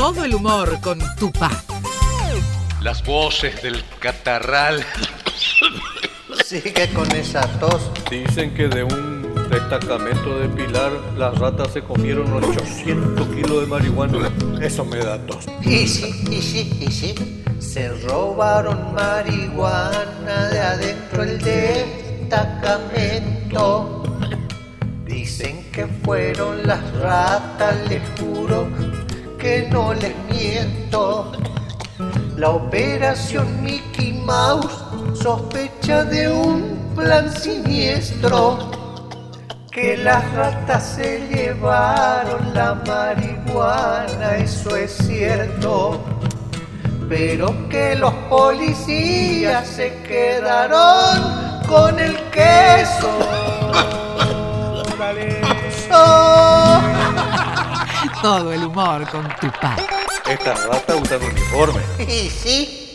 Todo el humor con Tupac. Las voces del catarral. Sigue con esa tos. Dicen que de un destacamento de Pilar las ratas se comieron 800 kilos de marihuana. Eso me da tos. Y sí. Se robaron marihuana de adentro el destacamento. Dicen que fueron las ratas, les juro que no les miento. La operación Mickey Mouse sospecha de un plan siniestro. Que las ratas se llevaron la marihuana, eso es cierto. Pero que los policías se quedaron con el queso. Todo el humor con Tupac. Estas ratas usan uniforme. Y sí.